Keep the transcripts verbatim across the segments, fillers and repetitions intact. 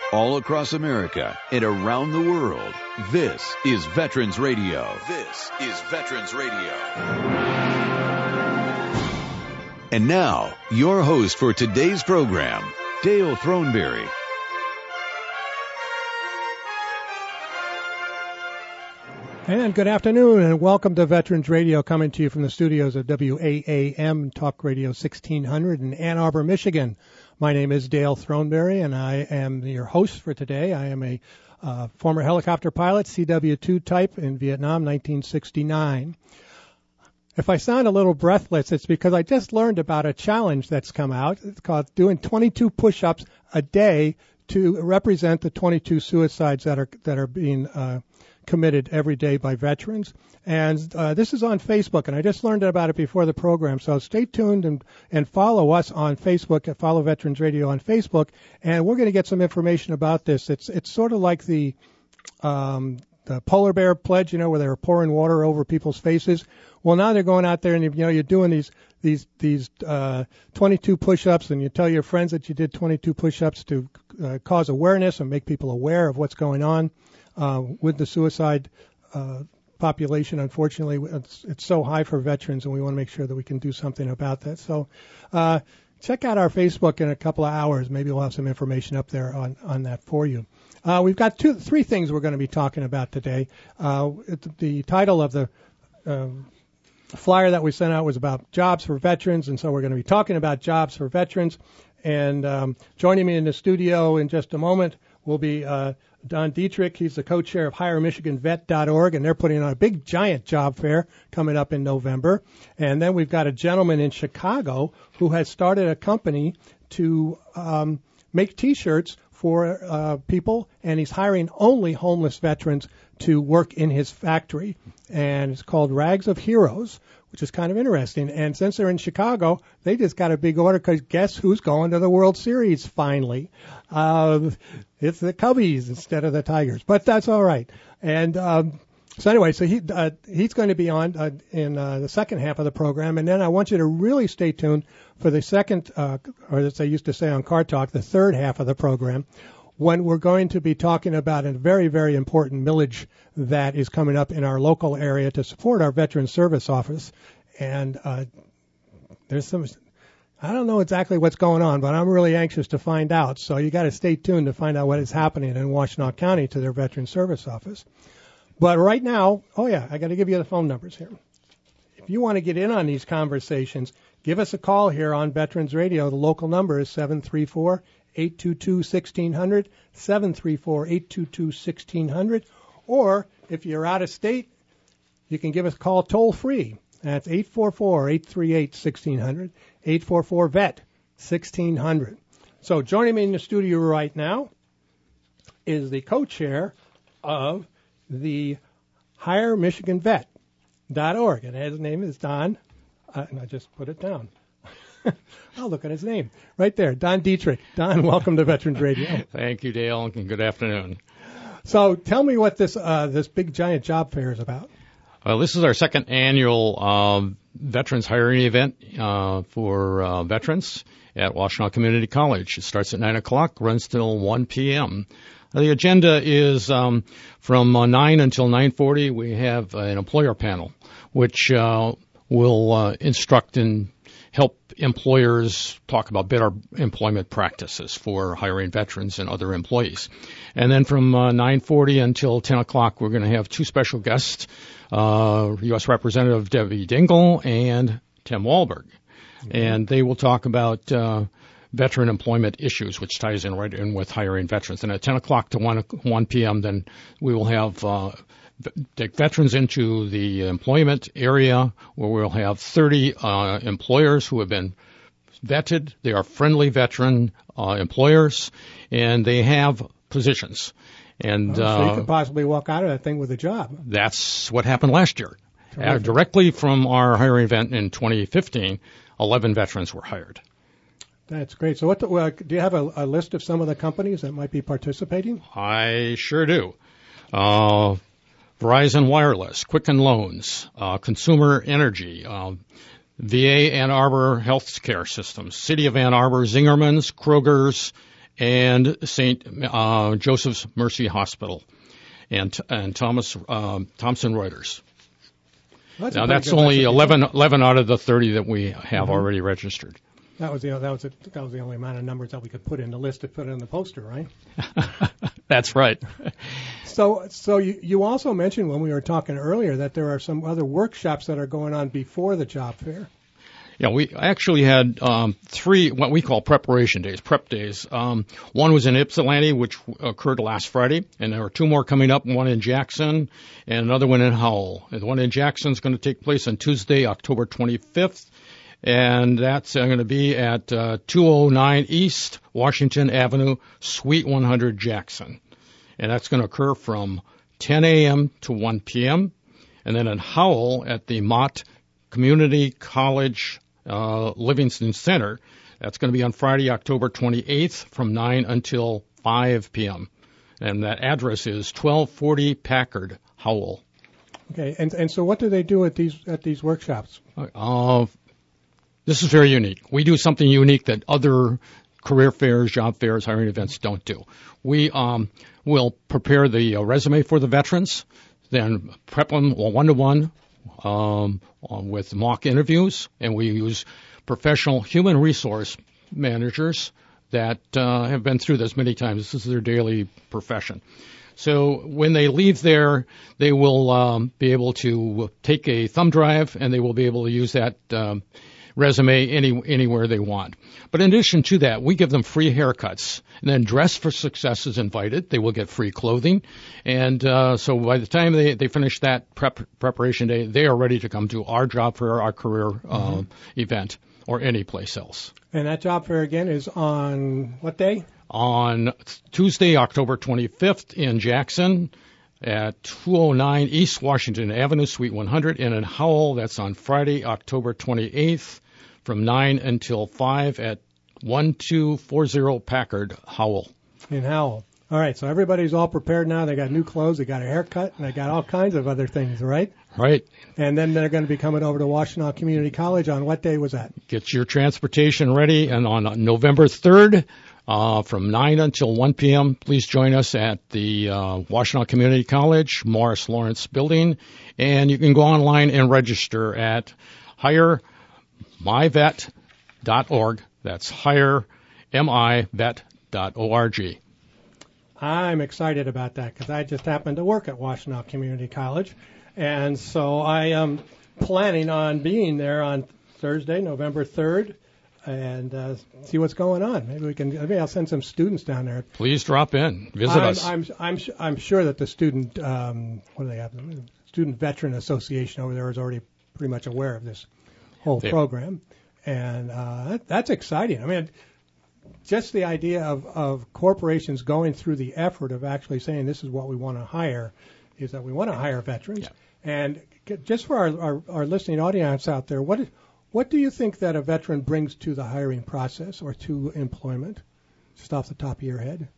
all across America and around the world. This is Veterans Radio. This is Veterans Radio. And now, your host for today's program, Dale Throneberry. And good afternoon, and welcome to Veterans Radio, coming to you from the studios of W A A M Talk Radio sixteen hundred in Ann Arbor, Michigan. My name is Dale Throneberry, and I am your host for today. I am a uh, former helicopter pilot, C W two type in Vietnam, nineteen sixty-nine. If I sound a little breathless, it's because I just learned about a challenge that's come out. It's called doing twenty-two push-ups a day to represent the twenty-two suicides that are that are being uh, committed every day by veterans. And uh, this is on Facebook, and I just learned about it before the program. So stay tuned and, and follow us on Facebook, follow Veterans Radio on Facebook, and we're going to get some information about this. It's it's sort of like the um, the polar bear pledge, you know, where they were pouring water over people's faces. Well, now they're going out there and, you know, you're doing these these these uh, twenty-two push-ups, and you tell your friends that you did twenty-two push-ups to uh, cause awareness and make people aware of what's going on uh, with the suicide uh, population. Unfortunately, it's, it's so high for veterans, and we want to make sure that we can do something about that. So uh, check out our Facebook in a couple of hours. Maybe we'll have some information up there on, on that for you. Uh, we've got two, three things we're going to be talking about today. Uh, it, the title of the um, flyer that we sent out was about jobs for veterans, and so we're going to be talking about jobs for veterans. And um, joining me in the studio in just a moment will be uh, Don Dietrich. He's the co-chair of hire michigan vet dot org, and they're putting on a big, giant job fair coming up in November. And then we've got a gentleman in Chicago who has started a company to um, make T-shirts for uh, people, and he's hiring only homeless veterans to work in his factory. And it's called Rags of Heroes, which is kind of interesting. And since they're in Chicago, they just got a big order, because guess who's going to the World Series finally? Uh, it's the Cubbies instead of the Tigers, but that's all right. And um, so anyway, so he uh, he's going to be on uh, in uh, the second half of the program. And then I want you to really stay tuned for the second, uh, or as they used to say on Car Talk, the third half of the program, when we're going to be talking about a very, very important millage that is coming up in our local area to support our Veterans Service Office. And uh, there's some, I don't know exactly what's going on, but I'm really anxious to find out. So you got to stay tuned to find out what is happening in Washtenaw County to their Veterans Service Office. But right now, oh yeah, I got to give you the phone numbers here. If you want to get in on these conversations, give us a call here on Veterans Radio. The local number is seven three four, eight two two, one six zero zero, seven three four, eight two two, one six zero zero. Or if you're out of state, you can give us a call toll free. That's eight four four, eight three eight, one six zero zero, eight four four, V E T, one six zero zero. So joining me in the studio right now is the co-chair of the hire michigan vet dot org, and his name is Don, uh, and I just put it down. I'll look at his name right there, Don Dietrich. Don, welcome to Veterans Radio. Thank you, Dale, and good afternoon. So tell me what this uh, this big giant job fair is about. Uh, this is our second annual um, veterans hiring event uh, for uh, veterans at Washtenaw Community College. It starts at nine o'clock, runs till one p.m. The agenda is um, from uh, nine until nine forty. We have an employer panel, which uh, will uh, instruct and help employers talk about better employment practices for hiring veterans and other employees. And then from uh, nine forty until ten o'clock, we're going to have two special guests, uh, U S Representative Debbie Dingell and Tim Wahlberg. Mm-hmm. And they will talk about uh, veteran employment issues, which ties in right in with hiring veterans. And at ten o'clock to one p.m., then we will have uh, take veterans into the employment area, where we'll have thirty uh, employers who have been vetted. They are friendly veteran uh, employers, and they have positions. And oh, so you uh, could possibly walk out of that thing with a job. That's what happened last year. Uh, directly from our hiring event in twenty fifteen, eleven veterans were hired. That's great. So what the, uh, do you have a, a list of some of the companies that might be participating? I sure do. Uh, Verizon Wireless, Quicken Loans, uh, Consumer Energy, uh, V A Ann Arbor Health Care Systems, City of Ann Arbor, Zingerman's, Kroger's, and Saint uh, Joseph's Mercy Hospital, and and Thomas um, Thomson Reuters. Well, that's now that's only eleven, eleven out of the thirty that we have mm-hmm. already registered. That was the that was a, that was the only amount of numbers that we could put in the list to put in the poster, right? That's right. So so you you also mentioned when we were talking earlier that there are some other workshops that are going on before the job fair. Yeah, we actually had um, three what we call preparation days, prep days. Um, one was in Ypsilanti, which occurred last Friday, and there are two more coming up, one in Jackson and another one in Howell. And the one in Jackson is going to take place on Tuesday, October twenty-fifth, and that's uh, going to be at uh, two oh nine East Washington Avenue, Suite one hundred, Jackson. And that's going to occur from ten a.m. to one p.m. And then in Howell at the Mott Community College Uh, Livingston Center. That's going to be on Friday, October twenty-eighth from nine until five p.m. And that address is twelve forty Packard, Howell. Okay, and and so what do they do at these at these workshops? Uh, this is very unique. We do something unique that other career fairs, job fairs, hiring events don't do. We um, will prepare the uh, resume for the veterans, then prep them one-to-one Um, with mock interviews, and we use professional human resource managers that uh, have been through this many times. This is their daily profession. So when they leave there, they will um, be able to take a thumb drive, and they will be able to use that um, resume any anywhere they want. But in addition to that, we give them free haircuts. And then Dress for Success is invited. They will get free clothing. And uh, so by the time they, they finish that prep, preparation day, they are ready to come to our job fair, our career uh, mm-hmm. event, or any place else. And that job fair, again, is on what day? On Tuesday, October twenty-fifth in Jackson at two oh nine East Washington Avenue, Suite one hundred. And in Howell, that's on Friday, October twenty-eighth from nine until five at one two four zero Packard, Howell. In Howell. All right, so everybody's all prepared now. They got new clothes, they got a haircut, and they got all kinds of other things, right? Right. And then they're going to be coming over to Washtenaw Community College on what day was that? Get your transportation ready, and on November third, uh, from nine until one p.m., please join us at the uh, Washtenaw Community College, Morris Lawrence Building, and you can go online and register at hire my vet dot org. That's hire my vet dot org. I'm excited about that because I just happen to work at Washtenaw Community College, and so I am planning on being there on Thursday, November third, and uh, see what's going on. Maybe we can. Maybe I'll send some students down there. Please drop in, visit I'm, us. I'm I'm I'm sure that the student um, what do they have? The Student Veteran Association over there is already pretty much aware of this whole they, program, and uh, that, that's exciting. I mean, just the idea of, of corporations going through the effort of actually saying this is what we want to hire is that we want to hire veterans. Yeah. And just for our, our, our listening audience out there, what is, what do you think that a veteran brings to the hiring process or to employment, just off the top of your head?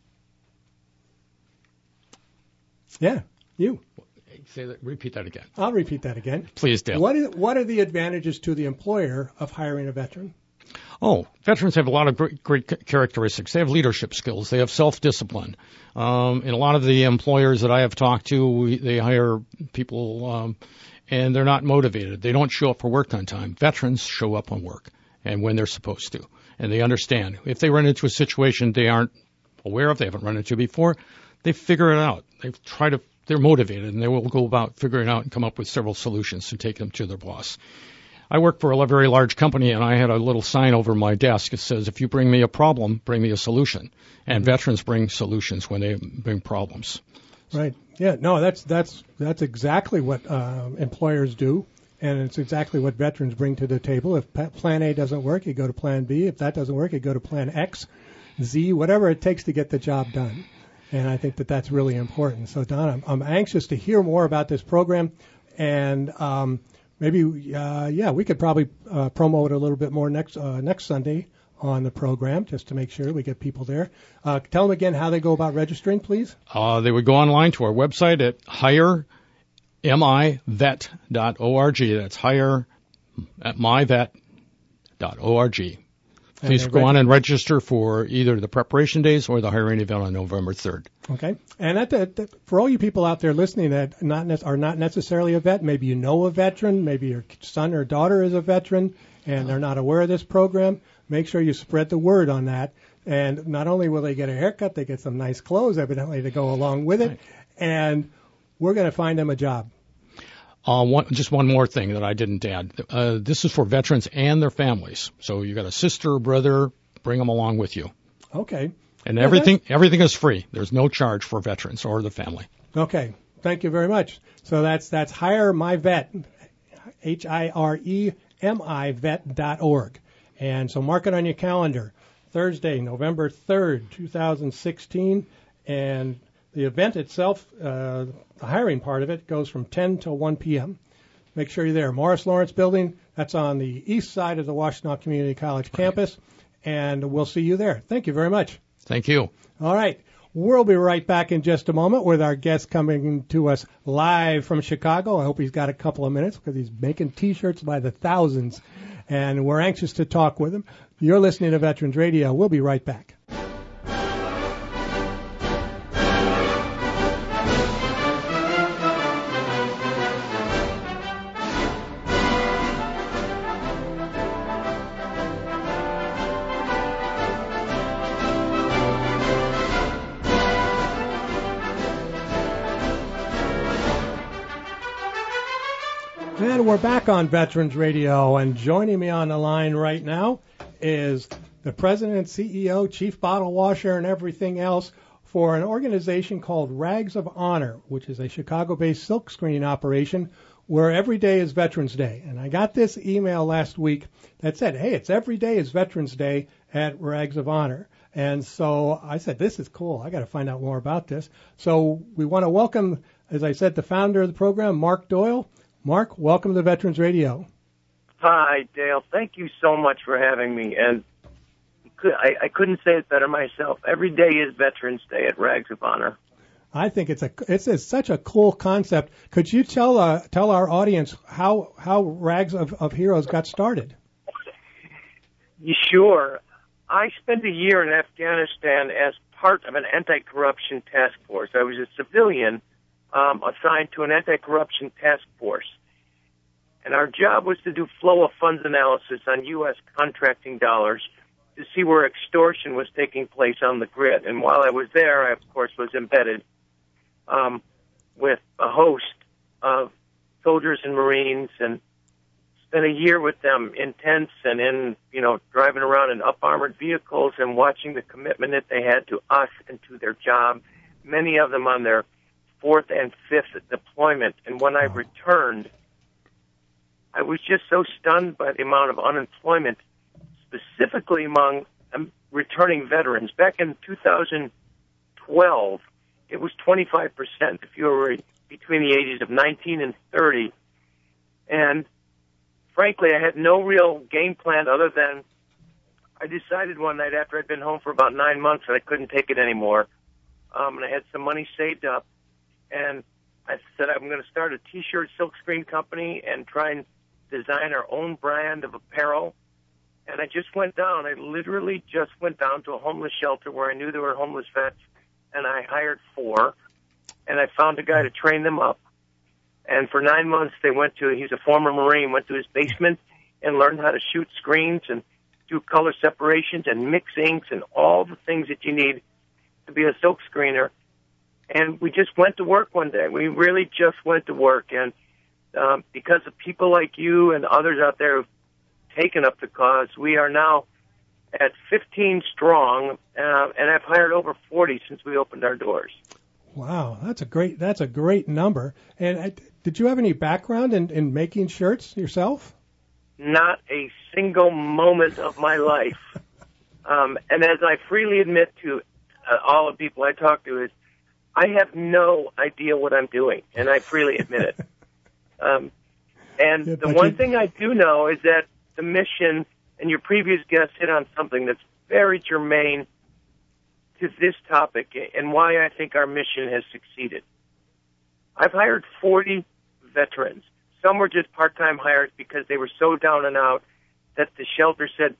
Yeah, you. Say that, repeat that again. I'll repeat that again. Please, Dale. What, is, what are the advantages to the employer of hiring a veteran? Oh, veterans have a lot of great, great characteristics. They have leadership skills. They have self-discipline. Um, and a lot of the employers that I have talked to, we, they hire people, um, and they're not motivated. They don't show up for work on time. Veterans show up on work and when they're supposed to, and they understand. If they run into a situation they aren't aware of, they haven't run into before, they figure it out. They try to. They're motivated, and they will go about figuring out and come up with several solutions to take them to their boss. I work for a very large company, and I had a little sign over my desk that says, if you bring me a problem, bring me a solution. And veterans bring solutions when they bring problems. Right. Yeah. No, that's that's that's exactly what uh, employers do, and it's exactly what veterans bring to the table. If Plan A doesn't work, you go to Plan B. If that doesn't work, you go to Plan X, Z, whatever it takes to get the job done. And I think that that's really important. So, Don, I'm, I'm anxious to hear more about this program, and um, maybe, uh, yeah, we could probably uh, promote it a little bit more next uh, next Sunday on the program, just to make sure we get people there. Uh, tell them again how they go about registering, please. Uh, they would go online to our website at hire my vet dot org. That's hire at my vet dot org. Please go on and register for either the preparation days or the hiring event on November third. Okay. And at the, the, for all you people out there listening that not ne- are not necessarily a vet, maybe you know a veteran, maybe your son or daughter is a veteran, and they're not aware of this program, make sure you spread the word on that. And not only will they get a haircut, they get some nice clothes, evidently, to go along with it. Right. And we're going to find them a job. Uh, one, just one more thing that I didn't add. Uh, this is for veterans and their families. So you got a sister or brother, bring them along with you. Okay. And yeah, everything that's... everything is free. There's no charge for veterans or the family. Okay. Thank you very much. So that's that's Hire My Vet, H I R E M I vet dot org. And so mark it on your calendar. Thursday, November third, two thousand sixteen, and the event itself, uh, the hiring part of it, goes from ten till one p.m. Make sure you're there. Morris Lawrence Building, that's on the east side of the Washtenaw Community College right. campus, and we'll see you there. Thank you very much. Thank you. All right. We'll be right back in just a moment with our guest coming to us live from Chicago. I hope he's got a couple of minutes because he's making T-shirts by the thousands, and we're anxious to talk with him. You're listening to Veterans Radio. We'll be right back. And we're back on Veterans Radio, and joining me on the line right now is the president, C E O, chief bottle washer, and everything else for an organization called Rags of Honor, which is a Chicago-based silkscreening operation where every day is Veterans Day. And I got this email last week that said, hey, it's every day is Veterans Day at Rags of Honor. And so I said, this is cool. I got to find out more about this. So we want to welcome, as I said, the founder of the program, Mark Doyle. Mark, welcome to Veterans Radio. Hi, Dale. Thank you so much for having me. And I, I couldn't say it better myself. Every day is Veterans Day at Rags of Honor. I think it's a it's, it's such a cool concept. Could you tell uh, tell our audience how how Rags of, of Heroes got started? Sure. I spent a year in Afghanistan as part of an anti-corruption task force. I was a civilian um, assigned to an anti-corruption task force. And our job was to do flow of funds analysis on U S contracting dollars to see where extortion was taking place on the grid. And while I was there, I, of course, was embedded um, with a host of soldiers and Marines and spent a year with them in tents and in, you know, driving around in up-armored vehicles and watching the commitment that they had to us and to their job, many of them on their fourth and fifth deployment. And when I returned, I was just so stunned by the amount of unemployment, specifically among um, returning veterans. Back in two thousand twelve, it was twenty-five percent if you were between the ages of nineteen and thirty. And frankly, I had no real game plan other than I decided one night after I'd been home for about nine months that I couldn't take it anymore. Um, and I had some money saved up. And I said I'm going to start a T-shirt silkscreen company and try and design our own brand of apparel. And I just went down. I literally just went down to a homeless shelter where I knew there were homeless vets, and I hired four. And I found a guy to train them up. And for nine months, they went to, he's a former Marine, went to his basement and learned how to shoot screens and do color separations and mix inks and all the things that you need to be a silk screener. And we just went to work one day. We really just went to work. And um, because of people like you and others out there who've taken up the cause, we are now at fifteen strong, uh, and I've hired over forty since we opened our doors. Wow, that's a great that's a great number. And uh, did you have any background in, in making shirts yourself? Not a single moment of my life. um, and as I freely admit to uh, all the people I talk to, is I have no idea what I'm doing, and I freely admit it. Um, and yeah, the one you... thing I do know is that the mission, and your previous guest hit on something that's very germane to this topic and why I think our mission has succeeded. I've hired forty veterans. Some were just part-time hires because they were so down and out that the shelter said,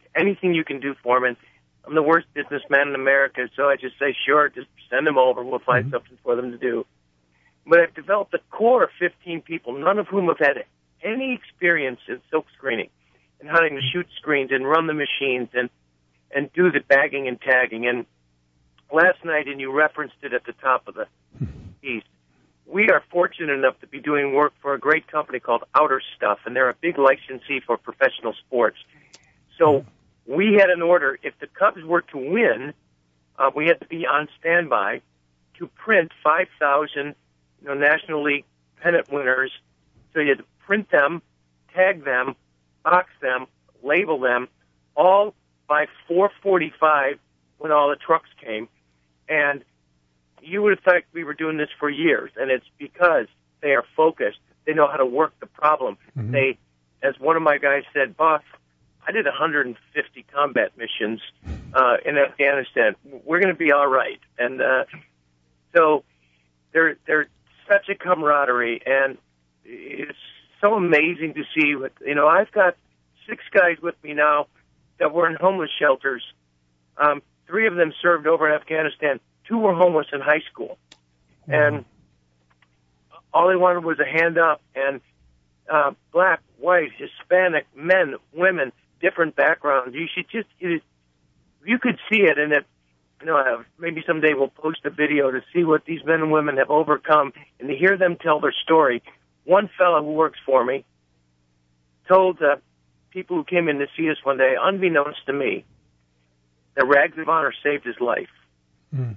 anything you can do for them. And I'm the worst businessman in America, so I just say, sure, just send them over. We'll find mm-hmm. something for them to do. But I've developed a core of fifteen people, none of whom have had any experience in silk screening and how to shoot screens and run the machines and, and do the bagging and tagging. And last night, and you referenced it at the top of the piece, we are fortunate enough to be doing work for a great company called Outer Stuff, and they're a big licensee for professional sports. So we had an order, if the Cubs were to win, uh, we had to be on standby to print five thousand you know, National League pennant winners. So you had to print them, tag them, box them, label them, all by four forty-five when all the trucks came. And you would have thought we were doing this for years, and it's because they are focused. They know how to work the problem. Mm-hmm. They, as one of my guys said, boss, I did one hundred fifty combat missions uh, in Afghanistan. We're going to be all right. And uh, so they're they're such a camaraderie, and it's so amazing to see. What, you know, I've got six guys with me now that were in homeless shelters. Um, three of them served over in Afghanistan. Two were homeless in high school, and all they wanted was a hand up. And uh, black, white, Hispanic, men, women, different backgrounds. You should just, it, you could see it, and it, you know, maybe someday we'll post a video to see what these men and women have overcome, and to hear them tell their story. One fellow who works for me told uh, people who came in to see us one day, unbeknownst to me, that Rags of Honor saved his life. Mm.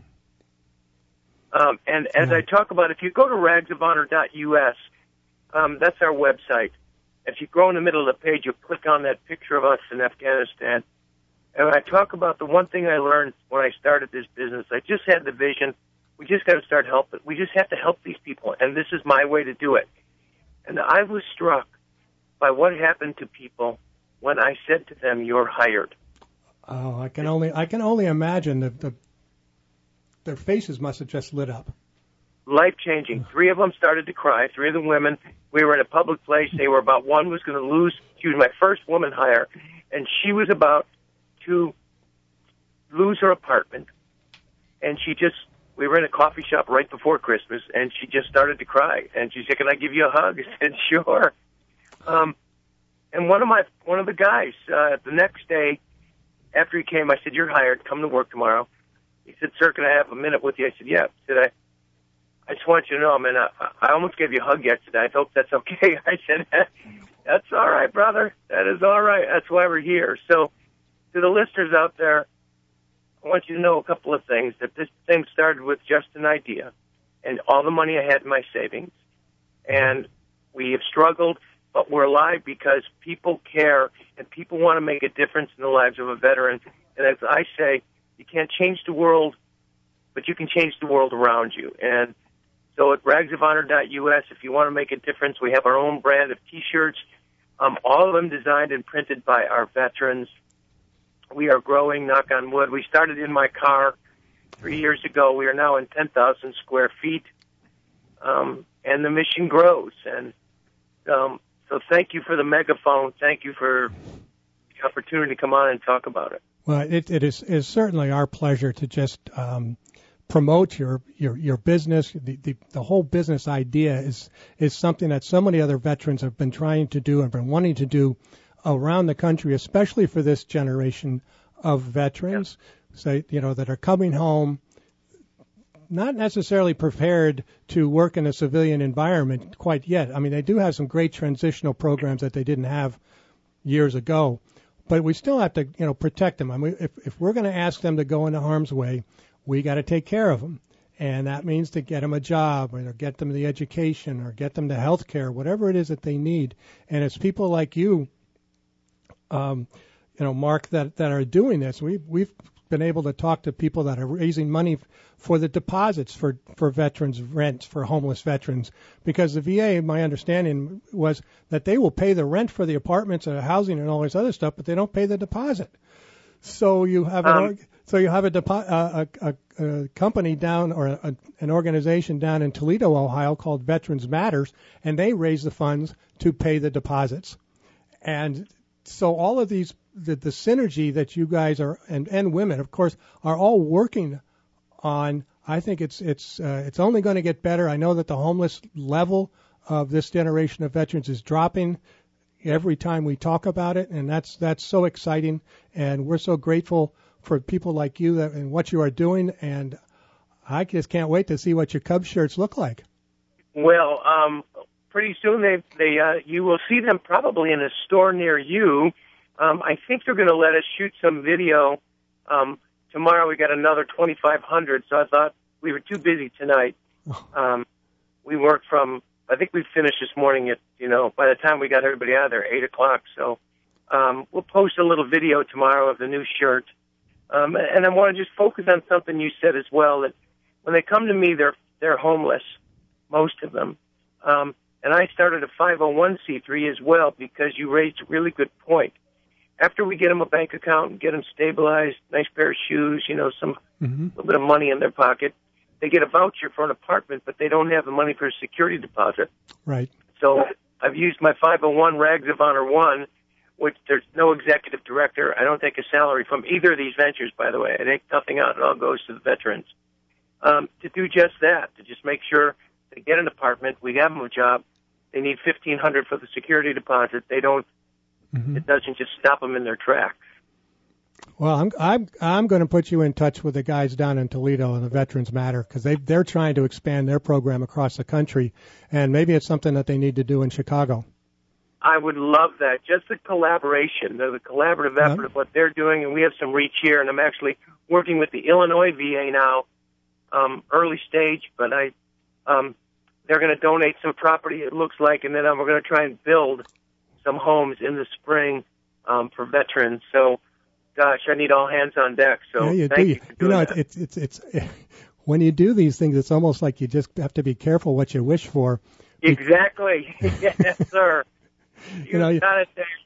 Um, and as yeah. I talk about, if you go to rags of honor dot U S, um, that's our website. If you go in the middle of the page, you'll click on that picture of us in Afghanistan. And when I talk about the one thing I learned when I started this business, I just had the vision. We just got to start helping. We just have to help these people, and this is my way to do it. And I was struck by what happened to people when I said to them, "You're hired." Oh, I can only I can only imagine the, the their faces must have just lit up. Life-changing. Three of them started to cry, three of the women. We were in a public place. They were about, one was going to lose. She was my first woman hire, and she was about to lose her apartment. And she just, we were in a coffee shop right before Christmas, and she just started to cry. And she said, "Can I give you a hug?" I said, "Sure." Um, and one of my, one of the guys, uh, the next day after he came, I said, "You're hired. Come to work tomorrow." He said, "Sir, can I have a minute with you?" I said, "Yeah." I said, I, I just want you to know, I mean, I, I almost gave you a hug yesterday. I hope that's okay. I said, "That's all right, brother. That is all right. That's why we're here." So to the listeners out there, I want you to know a couple of things, that this thing started with just an idea and all the money I had in my savings. And we have struggled, but we're alive because people care and people want to make a difference in the lives of a veteran. And as I say, you can't change the world, but you can change the world around you. And so at rags of honor dot U S, if you want to make a difference, we have our own brand of T-shirts, um, all of them designed and printed by our veterans. We are growing, knock on wood. We started in my car three years ago. We are now in ten thousand square feet, um, and the mission grows. And um, so thank you for the megaphone. Thank you for the opportunity to come on and talk about it. Well, it, it is, is certainly our pleasure to just um, promote your, your, your business. The, the, the whole business idea is, is something that so many other veterans have been trying to do and been wanting to do around the country, especially for this generation of veterans, yeah. say, you know, that are coming home, not necessarily prepared to work in a civilian environment quite yet. I mean, they do have some great transitional programs that they didn't have years ago. But we still have to, you know, protect them. I mean, if, if we're going to ask them to go into harm's way, we got to take care of them. And that means to get them a job or get them the education or get them the health care, whatever it is that they need. And it's people like you, um, you know, Mark, that, that are doing this. We, we've been able to talk to people that are raising money for the deposits for, for veterans' rent, for homeless veterans, because the V A, my understanding was that they will pay the rent for the apartments and the housing and all this other stuff, but they don't pay the deposit. So you have an, um, so you have a, depo- uh, a, a, a company down or a, an organization down in Toledo, Ohio called Veterans Matters, and they raise the funds to pay the deposits. And so all of these the, the synergy that you guys are, and, and women, of course, are all working on. I think it's it's uh, it's only going to get better. I know that the homeless level of this generation of veterans is dropping every time we talk about it, and that's that's so exciting. And we're so grateful for people like you that, and what you are doing. And I just can't wait to see what your Cubs shirts look like. Well, um, pretty soon they they uh, you will see them probably in a store near you. Um, I think they're going to let us shoot some video. Um, tomorrow we got another twenty-five hundred, so I thought we were too busy tonight. Um, we worked from, I think we finished this morning at, you know, by the time we got everybody out of there, eight o'clock. So um, we'll post a little video tomorrow of the new shirt. Um, and I want to just focus on something you said as well, that when they come to me, they're they're homeless, most of them. Um, and I started a five oh one c three as well, because you raised a really good point. After we get them a bank account and get them stabilized, nice pair of shoes, you know, some mm-hmm. little bit of money in their pocket, they get a voucher for an apartment, but they don't have the money for a security deposit. Right. So I've used my five oh one Rags of Honor one, which there's no executive director. I don't take a salary from either of these ventures, by the way. I take nothing out. It all goes to the veterans. Um, to do just that, to just make sure they get an apartment, we have them a job. They need fifteen hundred dollars for the security deposit. They don't. Mm-hmm. It doesn't just stop them in their tracks. Well, I'm I'm I'm going to put you in touch with the guys down in Toledo and the Veterans Matter, because they they're trying to expand their program across the country, and maybe it's something that they need to do in Chicago. I would love that. Just the collaboration, the, the collaborative effort yeah. of what they're doing, and we have some reach here. And I'm actually working with the Illinois V A now, um, early stage, but I um, they're going to donate some property, it looks like, and then we're going to try and build some homes in the spring um, for veterans. So. Gosh, I need all hands on deck. So yeah, you thank do. you for doing you know, that. it's it's it's it's when you do these things, it's almost like you just have to be careful what you wish for. Exactly. Yes, sir. You, you know, got it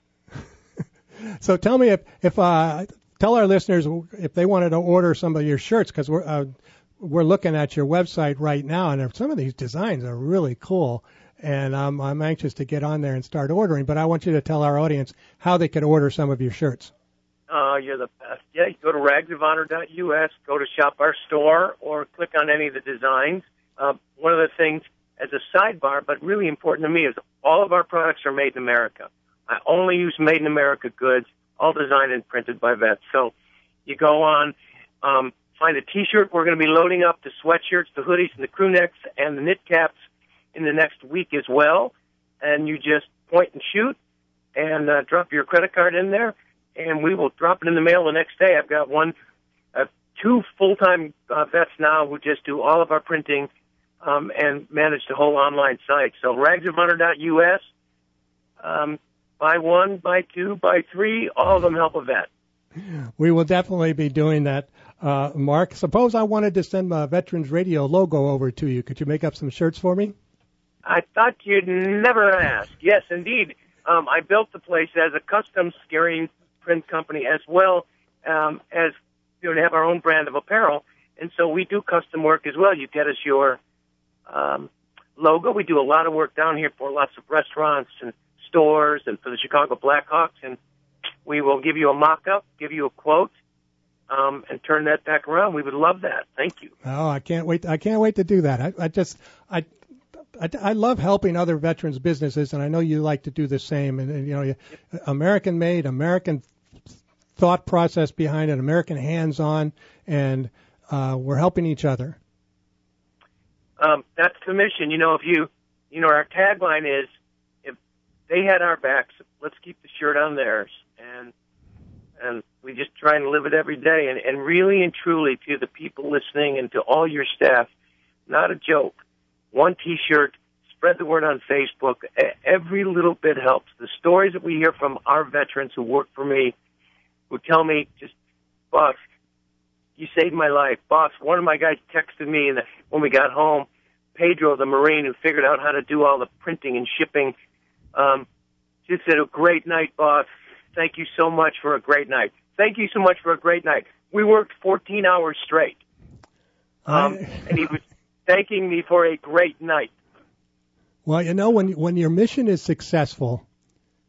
there. So tell me if if uh, tell our listeners if they wanted to order some of your shirts, because we're uh, we're looking at your website right now, and some of these designs are really cool. And um, I'm anxious to get on there and start ordering. But I want you to tell our audience how they could order some of your shirts. Uh, you're the best. Yeah, you go to rags of honor dot U S, go to Shop Our Store, or click on any of the designs. Uh, one of the things, as a sidebar, but really important to me, is all of our products are made in America. I only use made in America goods, all designed and printed by vets. So you go on, um, find a T-shirt. We're going to be loading up the sweatshirts, the hoodies, and the crew necks, and the knit caps in the next week as well. And you just point and shoot and uh, drop your credit card in there, and we will drop it in the mail the next day. I've got one, uh, two full-time uh, vets now who just do all of our printing um, and manage the whole online site. So rags of honor dot U S, um, buy one, buy two, buy three, all of them help a vet. We will definitely be doing that. Uh, Mark, suppose I wanted to send my Veterans Radio logo over to you. Could you make up some shirts for me? I thought you'd never ask. Yes, indeed. Um, I built the place as a custom screen print company, as well um, as you know, to have our own brand of apparel, and so we do custom work as well. You get us your um, logo. We do a lot of work down here for lots of restaurants and stores, and for the Chicago Blackhawks, and we will give you a mock-up, give you a quote, um, and turn that back around. We would love that. Thank you. Oh, I can't wait! I can't wait to do that. I, I just I. I, I love helping other veterans businesses, and I know you like to do the same. And, and you know, you, American made, American thought process behind it, American hands-on, and uh, we're helping each other. Um, that's the mission. You know, if you, you know, our tagline is, if they had our backs, let's keep the shirt on theirs. And and we just try and live it every day. And, and really and truly, to the people listening and to all your staff, not a joke. One T-shirt, spread the word on Facebook. Every little bit helps. The stories that we hear from our veterans who work for me, who tell me, just, boss, you saved my life. Boss, one of my guys texted me and when we got home, Pedro, the Marine, who figured out how to do all the printing and shipping, um, just said, a great night, boss. Thank you so much for a great night. Thank you so much for a great night. We worked fourteen hours straight. Um, I... and he was thanking me for a great night. Well, you know, when when your mission is successful,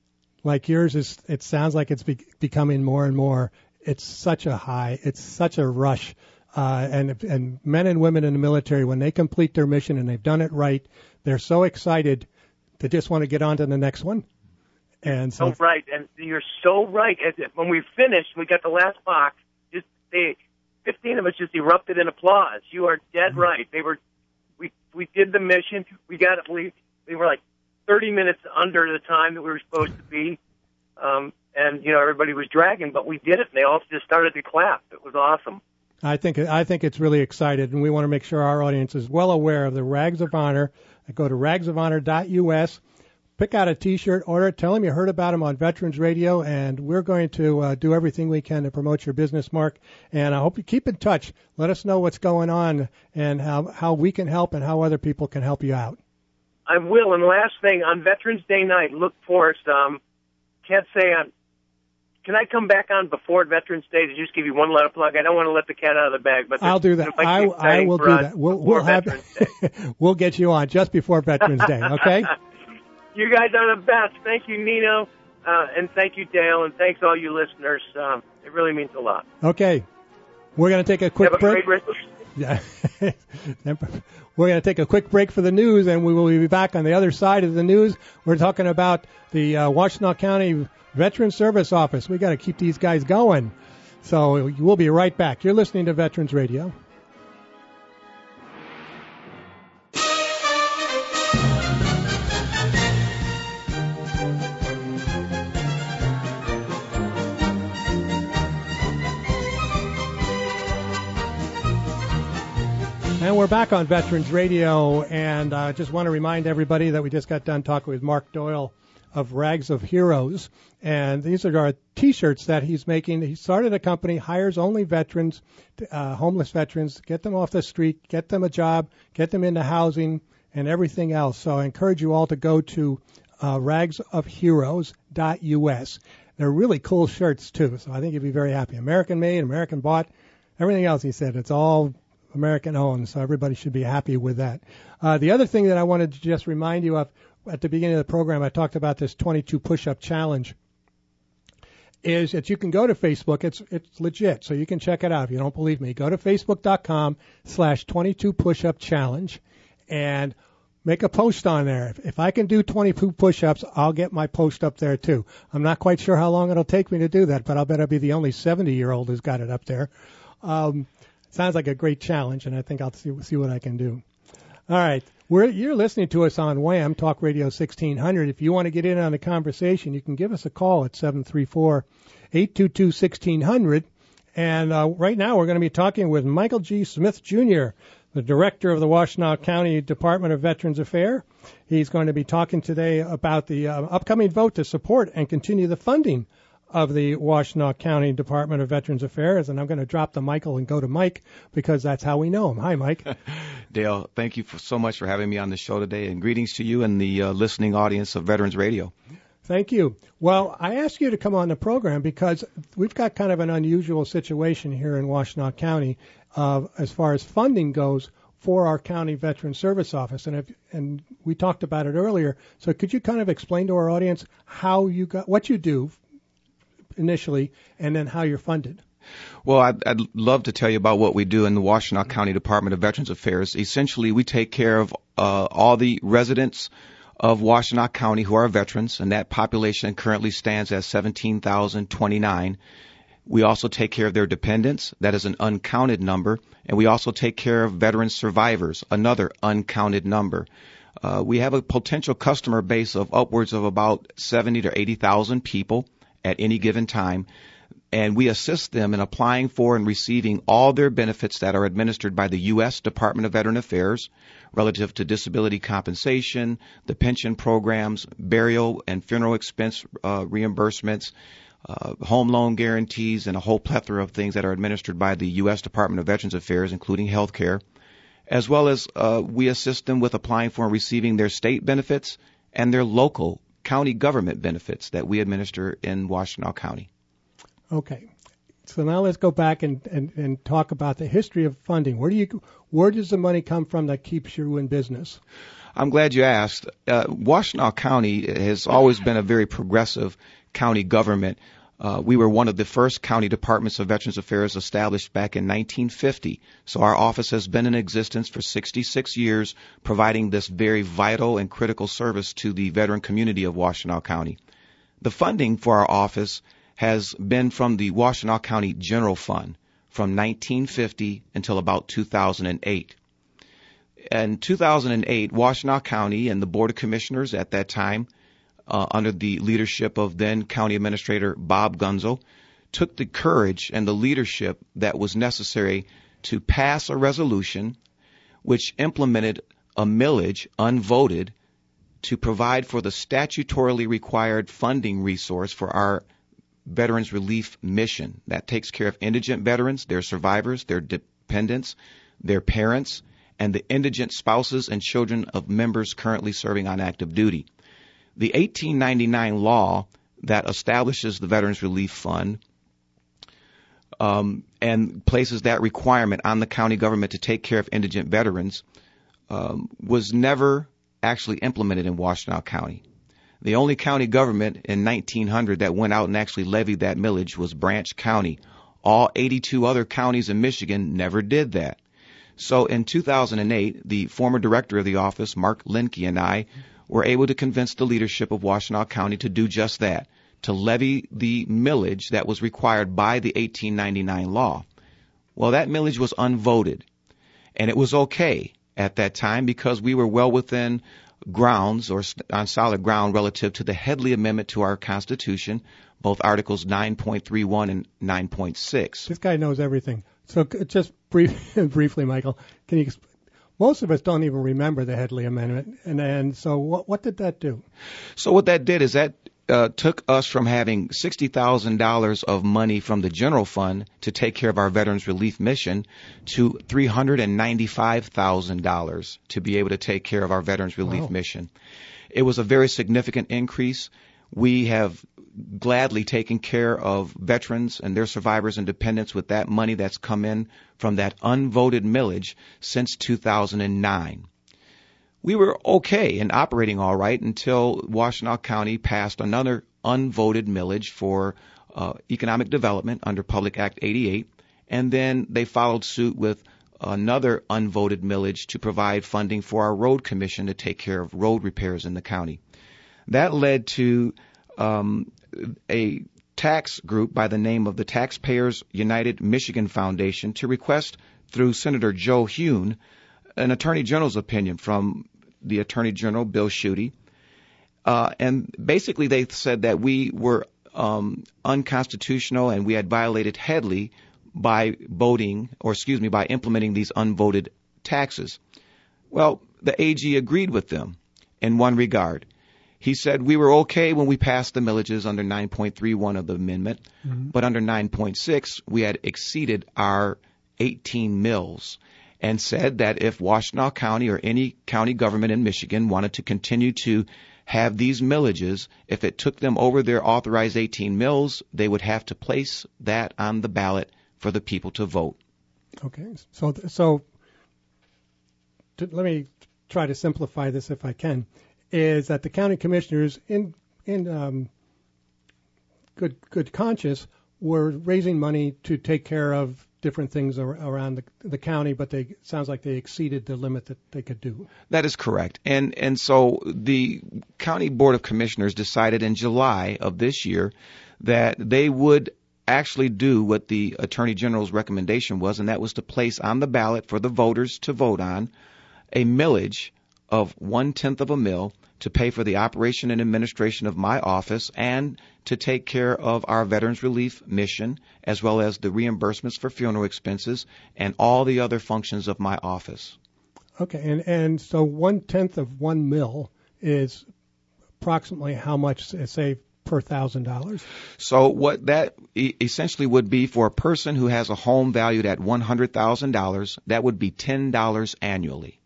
like yours is, it sounds like it's be- becoming more and more. It's such a high, it's such a rush. Uh, and and men and women in the military, when they complete their mission and they've done it right, they're so excited they just want to get on to the next one. And so, oh, right, and you're so right. When we finished, we got the last box. Just they, fifteen of us just erupted in applause. You are dead mm-hmm. right. They were, we we did the mission. We got it. We we were like thirty minutes under the time that we were supposed to be, um, and you know everybody was dragging, but we did it. And they all just started to clap. It was awesome. I think I think it's really excited, and we want to make sure our audience is well aware of the Rags of Honor. Go to rags of honor dot U S, pick out a T-shirt, order it, tell them you heard about them on Veterans Radio, and we're going to uh, do everything we can to promote your business, Mark. And I hope you keep in touch. Let us know what's going on and how, how we can help and how other people can help you out. I will. And last thing, on Veterans Day night, look for us. Um, can't say on. Can I come back on before Veterans Day to just give you one little plug? I don't want to let the cat out of the bag, but I'll do that. I, I will do that. We'll, we'll have we'll get you on just before Veterans Day. Okay. You guys are the best. Thank you, Nino, uh, and thank you, Dale, and thanks all you listeners. Um, it really means a lot. Okay, we're going to take a quick have a break. Great yeah, we're going to take a quick break for the news, and we will be back on the other side of the news. We're talking about the uh, Washtenaw County Veteran Service Office. We got to keep these guys going. So we'll be right back. You're listening to Veterans Radio. And we're back on Veterans Radio, and I uh, just want to remind everybody that we just got done talking with Mark Doyle of Rags of Heroes, and these are our T-shirts that he's making. He started a company, hires only veterans, uh, homeless veterans, get them off the street, get them a job, get them into housing, and everything else. So I encourage you all to go to uh, rags of heroes dot U S. They're really cool shirts, too, so I think you'll be very happy. American made, American bought, everything else he said. It's all American owned, so everybody should be happy with that. Uh, the other thing that I wanted to just remind you of, at the beginning of the program, I talked about this twenty-two push-up challenge, is that you can go to Facebook. It's it's legit, so you can check it out. If you don't believe me, go to facebook.com slash 22 push-up challenge and make a post on there. If, if I can do twenty-two push-ups, I'll get my post up there, too. I'm not quite sure how long it'll take me to do that, but I'll bet I'll be the only seventy-year-old who's got it up there. Um, sounds like a great challenge, and I think I'll see, see what I can do. All right. We're, you're listening to us on Wham, Talk Radio sixteen hundred. If you want to get in on the conversation, you can give us a call at seven three four, eight two two, one six zero zero. And uh, right now we're going to be talking with Michael G. Smith, Junior, the director of the Washtenaw County Department of Veterans Affairs. He's going to be talking today about the uh, upcoming vote to support and continue the funding of the Washtenaw County Department of Veterans Affairs, and I'm going to drop the Michael and go to Mike because that's how we know him. Hi, Mike. Dale, thank you for, so much for having me on the show today, and greetings to you and the uh, listening audience of Veterans Radio. Thank you. Well, I asked you to come on the program because we've got kind of an unusual situation here in Washtenaw County uh, as far as funding goes for our county veteran service office, and if, and we talked about it earlier. So could you kind of explain to our audience how you got what you do initially, and then how you're funded? Well, I'd, I'd love to tell you about what we do in the Washtenaw County Department of Veterans Affairs. Essentially, we take care of uh, all the residents of Washtenaw County who are veterans, and that population currently stands at seventeen thousand twenty-nine. We also take care of their dependents. That is an uncounted number. And we also take care of veteran survivors, another uncounted number. Uh, we have a potential customer base of upwards of about seventy to eighty thousand people at any given time, and we assist them in applying for and receiving all their benefits that are administered by the U S Department of Veteran Affairs relative to disability compensation, the pension programs, burial and funeral expense uh, reimbursements, uh, home loan guarantees, and a whole plethora of things that are administered by the U S Department of Veterans Affairs, including health care, as well as uh, we assist them with applying for and receiving their state benefits and their local county government benefits that we administer in Washtenaw County. Okay. So now let's go back and, and, and talk about the history of funding. Where do you where does the money come from that keeps you in business? I'm glad you asked. Uh, Washtenaw County has always been a very progressive county government. Uh, we were one of the first county departments of Veterans Affairs established back in nineteen fifty. So our office has been in existence for sixty-six years, providing this very vital and critical service to the veteran community of Washtenaw County. The funding for our office has been from the Washtenaw County General Fund from nineteen fifty until about two thousand eight. In two thousand eight, Washtenaw County and the Board of Commissioners at that time, uh, under the leadership of then County Administrator Bob Gunzel, took the courage and the leadership that was necessary to pass a resolution which implemented a millage unvoted to provide for the statutorily required funding resource for our Veterans Relief Mission that takes care of indigent veterans, their survivors, their dependents, their parents, and the indigent spouses and children of members currently serving on active duty. The eighteen ninety-nine law that establishes the Veterans Relief Fund um, and places that requirement on the county government to take care of indigent veterans um, was never actually implemented in Washtenaw County. The only county government in nineteen hundred that went out and actually levied that millage was Branch County. All eighty-two other counties in Michigan never did that. So in two thousand eight, the former director of the office, Mark Linke, and I were able to convince the leadership of Washtenaw County to do just that, to levy the millage that was required by the eighteen ninety-nine law. Well, that millage was unvoted, and it was okay at that time because we were well within grounds or on solid ground relative to the Headley Amendment to our Constitution, both Articles nine point three one and nine point six. This guy knows everything. So just brief, briefly, Michael, can you? Most of us don't even remember the Headley Amendment, and and so what what did that do? So what that did is that uh, took us from having sixty thousand dollars of money from the general fund to take care of our Veterans Relief Mission to three hundred ninety-five thousand dollars to be able to take care of our Veterans Relief Wow. Mission. It was a very significant increase. We have gladly taken care of veterans and their survivors and dependents with that money that's come in from that unvoted millage since two thousand nine. We were okay and operating all right until Washtenaw County passed another unvoted millage for uh, economic development under Public Act eighty-eight, and then they followed suit with another unvoted millage to provide funding for our road commission to take care of road repairs in the county. That led to um, a tax group by the name of the Taxpayers United Michigan Foundation to request through Senator Joe Hune an Attorney General's opinion from the Attorney General, Bill Schuette. Uh, and basically they said that we were um, unconstitutional and we had violated Headley by voting, or excuse me, by implementing these unvoted taxes. Well, the A G agreed with them in one regard. He said we were okay when we passed the millages under nine point three one of the amendment, mm-hmm. but under nine point six we had exceeded our eighteen mills, and said that if Washtenaw County or any county government in Michigan wanted to continue to have these millages, if it took them over their authorized eighteen mills, they would have to place that on the ballot for the people to vote. Okay, so so to, let me try to simplify this if I can. Is that the county commissioners, in in um, good good conscience, were raising money to take care of different things ar- around the, the county, but they it sounds like they exceeded the limit that they could do. That is correct, and and so the county board of commissioners decided in July of this year that they would actually do what the Attorney General's recommendation was, and that was to place on the ballot for the voters to vote on a millage of one-tenth of a mill to pay for the operation and administration of my office and to take care of our Veterans Relief Mission, as well as the reimbursements for funeral expenses and all the other functions of my office. Okay, and, and so one-tenth of one mill is approximately how much, say, per thousand dollars? So what that e- essentially would be for a person who has a home valued at one hundred thousand dollars, that would be ten dollars annually.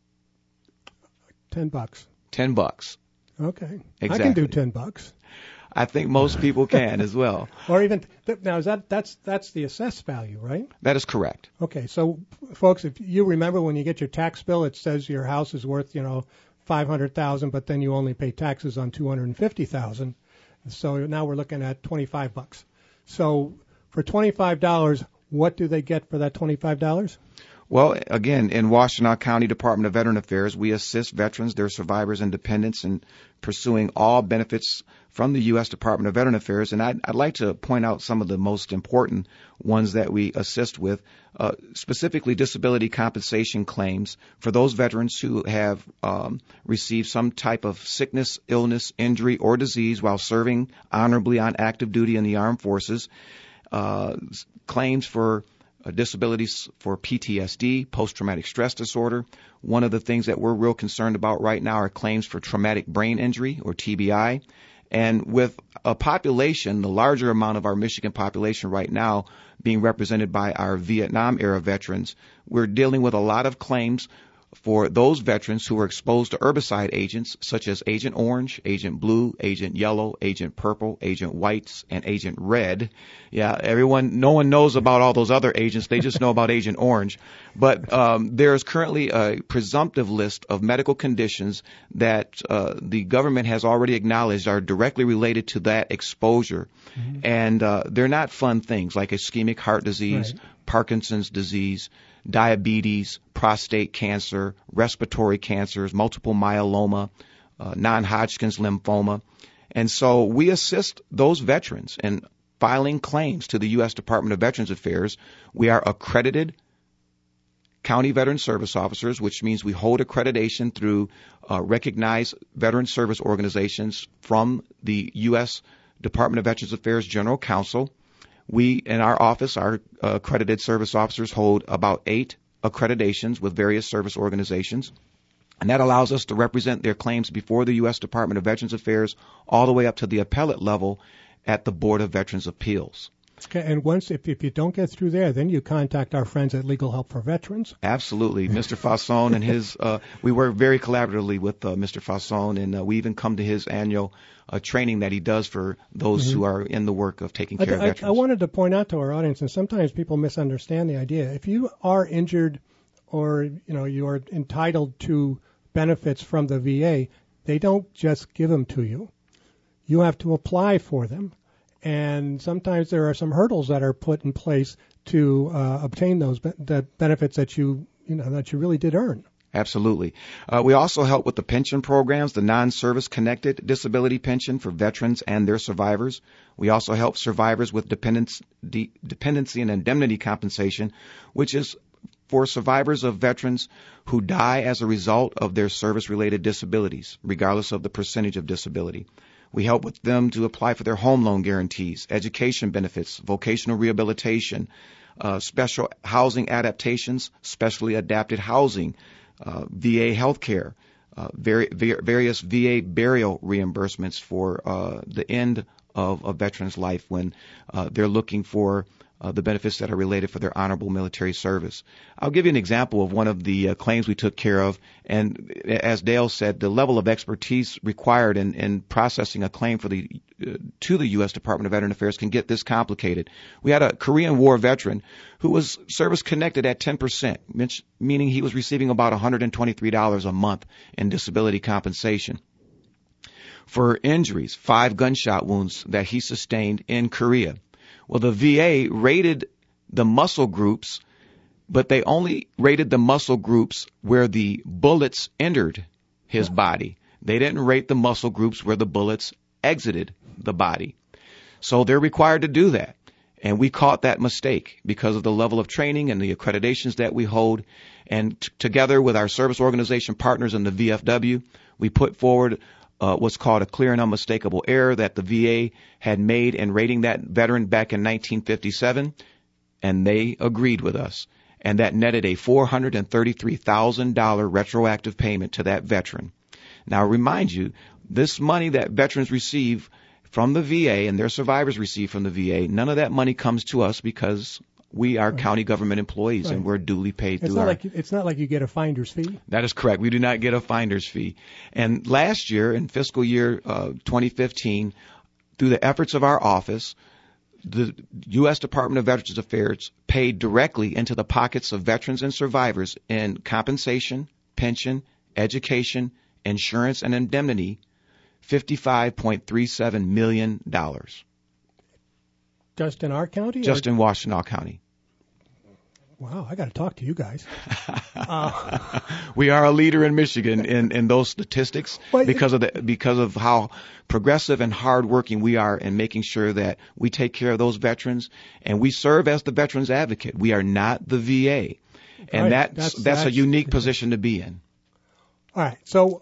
Ten bucks. Ten bucks. Okay. Exactly. I can do ten bucks. I think most people can as well. Or even now, is that that's that's the assessed value, right? That is correct. Okay. So, folks, if you remember when you get your tax bill, it says your house is worth, you know, five hundred thousand dollars, but then you only pay taxes on two hundred fifty thousand dollars. So now we're looking at twenty-five bucks. So for twenty-five dollars, what do they get for that twenty-five dollars? Well, again, in Washtenaw County Department of Veteran Affairs, we assist veterans, their survivors, and dependents in pursuing all benefits from the U S Department of Veteran Affairs. And I'd, I'd like to point out some of the most important ones that we assist with, uh, specifically disability compensation claims for those veterans who have um, received some type of sickness, illness, injury, or disease while serving honorably on active duty in the armed forces, uh, claims for Uh, disabilities for P T S D, post-traumatic stress disorder. One of the things that we're real concerned about right now are claims for traumatic brain injury, or T B I. And with a population, the larger amount of our Michigan population right now being represented by our Vietnam-era veterans, we're dealing with a lot of claims for those veterans who were exposed to herbicide agents such as Agent Orange, Agent Blue, Agent Yellow, Agent Purple, Agent Whites, and Agent Red. Yeah, everyone, no one knows about all those other agents. They just know about Agent Orange. But um, there is currently a presumptive list of medical conditions that uh, the government has already acknowledged are directly related to that exposure. Mm-hmm. And uh, they're not fun things like ischemic heart disease, right. Parkinson's disease, diabetes, prostate cancer, respiratory cancers, multiple myeloma, uh, non-Hodgkin's lymphoma. And so we assist those veterans in filing claims to the U S Department of Veterans Affairs. We are accredited county veteran service officers, which means we hold accreditation through uh, recognized veteran service organizations from the U S Department of Veterans Affairs General Counsel. We, in our office, our uh, accredited service officers hold about eight accreditations with various service organizations, and that allows us to represent their claims before the U S Department of Veterans Affairs all the way up to the appellate level at the Board of Veterans Appeals. Okay, and once, if, if you don't get through there, then you contact our friends at Legal Help for Veterans. Absolutely. Mister Fasson and his, uh, we work very collaboratively with uh, Mister Fasson, and uh, we even come to his annual uh, training that he does for those mm-hmm. who are in the work of taking care I, of veterans. I, I wanted to point out to our audience, and sometimes people misunderstand the idea. If you are injured or, you know, you are entitled to benefits from the V A, they don't just give them to you. You have to apply for them. And sometimes there are some hurdles that are put in place to uh, obtain those be- the benefits that you you know that you really did earn. Absolutely. Uh, we also help with the pension programs, the non-service connected disability pension for veterans and their survivors. We also help survivors with dependence, de- dependency and indemnity compensation, which is for survivors of veterans who die as a result of their service-related disabilities, regardless of the percentage of disability. We help with them to apply for their home loan guarantees, education benefits, vocational rehabilitation, uh, special housing adaptations, specially adapted housing, uh, V A health care, uh, vari- various V A burial reimbursements for uh, the end of a veteran's life when uh, they're looking for Uh, the benefits that are related for their honorable military service. I'll give you an example of one of the uh, claims we took care of. And as Dale said, the level of expertise required in, in processing a claim for the uh, to the U S Department of Veteran Affairs can get this complicated. We had a Korean War veteran who was service-connected at ten percent, meaning he was receiving about one hundred twenty-three dollars a month in disability compensation for injuries, five gunshot wounds that he sustained in Korea. Well, the V A rated the muscle groups, but they only rated the muscle groups where the bullets entered his body. They didn't rate the muscle groups where the bullets exited the body. So they're required to do that. And we caught that mistake because of the level of training and the accreditations that we hold. And t- together with our service organization partners in the V F W, we put forward Uh, what's called a clear and unmistakable error that the V A had made in rating that veteran back in nineteen fifty-seven, and they agreed with us. And that netted a four hundred thirty-three thousand dollars retroactive payment to that veteran. Now, I remind you, this money that veterans receive from the V A and their survivors receive from the V A, none of that money comes to us because we are right. county government employees, right. and we're duly paid it's through not our... Like, it's not like you get a finder's fee. That is correct. We do not get a finder's fee. And last year, in fiscal year uh, twenty fifteen, through the efforts of our office, the U S Department of Veterans Affairs paid directly into the pockets of veterans and survivors in compensation, pension, education, insurance and indemnity, fifty-five point three seven million dollars. Just in our county? Just or? in Washtenaw County. Wow, I got to talk to you guys. Uh, we are a leader in Michigan in, in those statistics well, because of the because of how progressive and hardworking we are in making sure that we take care of those veterans, and we serve as the veterans advocate. We are not the V A, and right. that's, that's, that's that's a unique position to be in. All right, so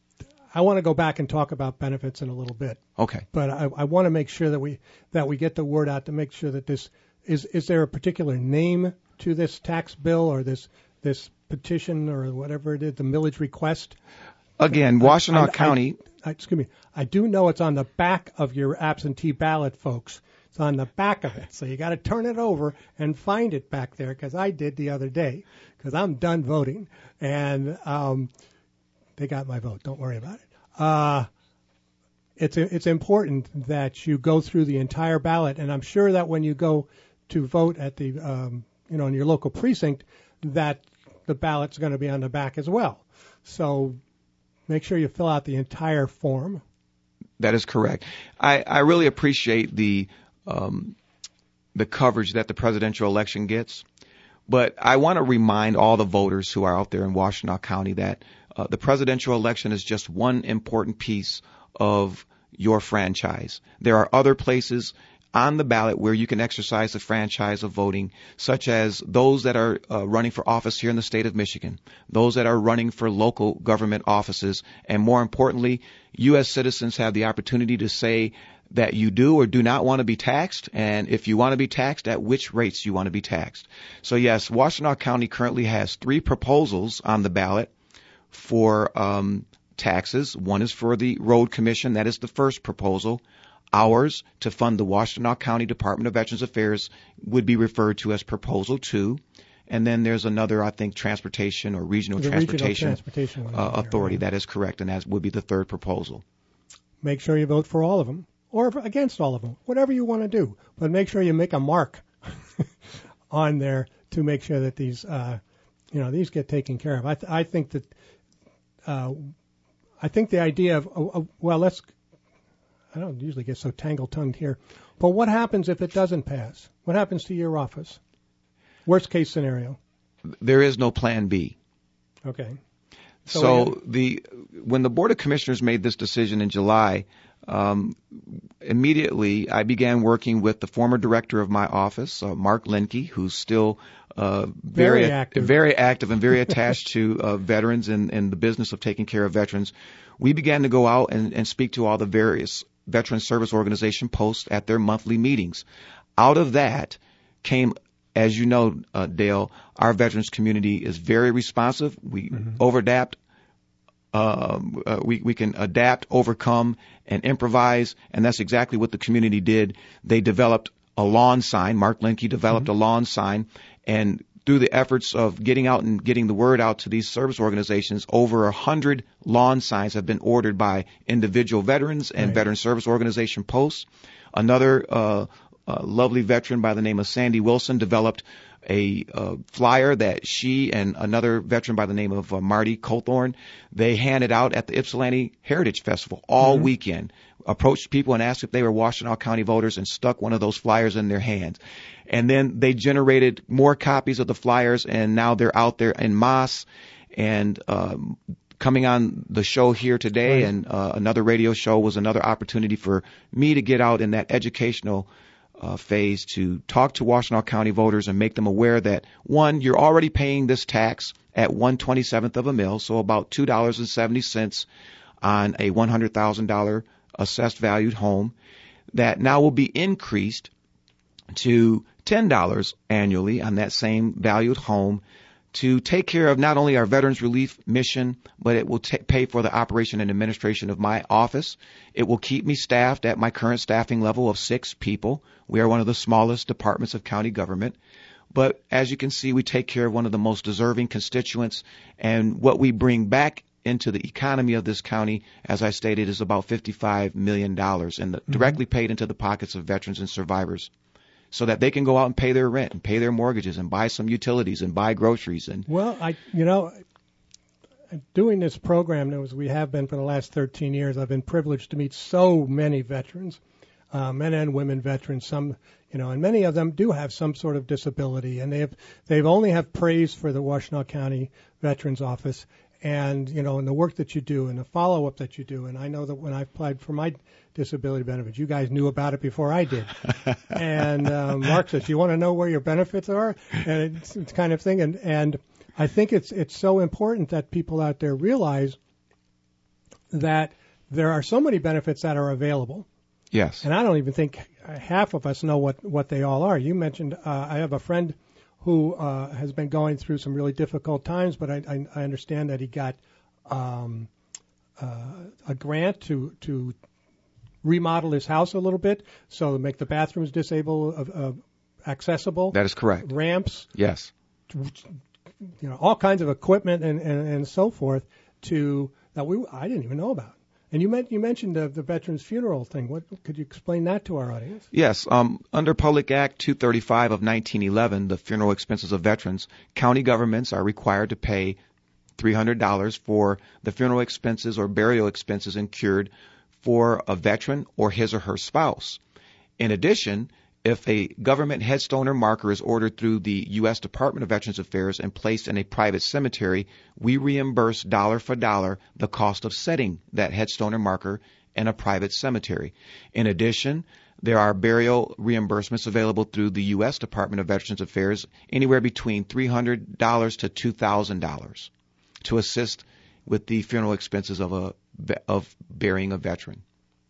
I want to go back and talk about benefits in a little bit. Okay. But I, I want to make sure that we that we get the word out to make sure that this is is there a particular name to this tax bill or this this petition or whatever it is, the millage request? Again, Washtenaw I, I, County. I, I, excuse me. I do know it's on the back of your absentee ballot, folks. It's on the back of it, so you got to turn it over and find it back there, because I did the other day, because I'm done voting, and um, they got my vote. Don't worry about it. Uh, it's it's important that you go through the entire ballot, and I'm sure that when you go to vote at the um, you know in your local precinct, that the ballot's going to be on the back as well. So make sure you fill out the entire form. That is correct. I, I really appreciate the um, the coverage that the presidential election gets, but I want to remind all the voters who are out there in Washtenaw County that uh, the presidential election is just one important piece of your franchise. There are other places on the ballot where you can exercise the franchise of voting, such as those that are uh, running for office here in the state of Michigan, those that are running for local government offices, and more importantly, U S citizens have the opportunity to say that you do or do not want to be taxed, and if you want to be taxed, at which rates you want to be taxed. So yes, Washtenaw County currently has three proposals on the ballot for um, taxes. One is for the Road Commission. That is the first proposal. Ours, to fund the Washtenaw County Department of Veterans Affairs, would be referred to as Proposal two. And then there's another, I think, Transportation or Regional the Transportation, regional transportation uh, Authority. Right. That is correct, and that would be the third proposal. Make sure you vote for all of them, or against all of them, whatever you want to do. But make sure you make a mark on there to make sure that these, uh, you know, these get taken care of. I, th- I think that, uh, I think the idea of, oh, oh, well, let's. I don't usually get so tangle-tongued here. But what happens if it doesn't pass? What happens to your office? Worst case scenario. There is no plan B. Okay. So, So the when the Board of Commissioners made this decision in July, um, immediately I began working with the former director of my office, uh, Mark Lenke, who's still uh, very, Very active. very active and very attached to uh, veterans and, and the business of taking care of veterans. We began to go out and, and speak to all the various Veteran Service Organization posts at their monthly meetings. Out of that came, as you know, uh, Dale, our veterans community is very responsive. We mm-hmm. overadapt. Um, uh, we, we can adapt, overcome, and improvise, and that's exactly what the community did. They developed a lawn sign. Mark Lenke developed mm-hmm. a lawn sign, and through the efforts of getting out and getting the word out to these service organizations, over a hundred lawn signs have been ordered by individual veterans and right. veteran service organization posts. Another uh, uh, lovely veteran by the name of Sandy Wilson developed a uh, flyer that she and another veteran by the name of uh, Marty Cawthorn, they handed out at the Ypsilanti Heritage Festival all mm-hmm. weekend, approached people and asked if they were Washtenaw County voters and stuck one of those flyers in their hands. And then they generated more copies of the flyers, and now they're out there en masse and um, coming on the show here today. Right. And uh, another radio show was another opportunity for me to get out in that educational uh, phase to talk to Washtenaw County voters and make them aware that, one, you're already paying this tax at one twenty-seventh of a mil, so about two dollars and seventy cents on a one hundred thousand dollars assessed valued home, that now will be increased to ten dollars annually on that same valued home to take care of not only our Veterans Relief mission, but it will t- pay for the operation and administration of my office. It will keep me staffed at my current staffing level of six people. We are one of the smallest departments of county government. But as you can see, we take care of one of the most deserving constituents, and what we bring back into the economy of this county, as I stated, is about fifty-five million dollars, and the, mm-hmm. directly paid into the pockets of veterans and survivors, so that they can go out and pay their rent and pay their mortgages and buy some utilities and buy groceries. And well, I, you know, doing this program, as we have been for the last thirteen years, I've been privileged to meet so many veterans, uh, men and women veterans. Some, you know, and many of them do have some sort of disability, and they have they've only have praise for the Washtenaw County Veterans Office, and you know, and the work that you do and the follow up that you do. And I know that when I applied for my disability benefits, you guys knew about it before I did. And um, Mark says, "You want to know where your benefits are?" And it's, it's kind of thing, and and. I think it's it's so important that people out there realize that there are so many benefits that are available. Yes. And I don't even think half of us know what, what they all are. You mentioned uh, I have a friend who uh, has been going through some really difficult times, but I, I, I understand that he got um, uh, a grant to to remodel his house a little bit, so to make the bathrooms disabled, uh, uh, accessible. That is correct. Ramps. Yes. You know, all kinds of equipment and, and, and so forth to that we I didn't even know about. And you meant you mentioned the, the veterans funeral thing. What could you explain that to our audience? Yes, um, under Public Act two thirty-five of nineteen eleven, the funeral expenses of veterans, county governments are required to pay three hundred dollars for the funeral expenses or burial expenses incurred for a veteran or his or her spouse. In addition, if a government headstone or marker is ordered through the U S Department of Veterans Affairs and placed in a private cemetery, we reimburse dollar for dollar the cost of setting that headstone or marker in a private cemetery. In addition, there are burial reimbursements available through the U S Department of Veterans Affairs, anywhere between three hundred dollars to two thousand dollars to assist with the funeral expenses of a of burying a veteran.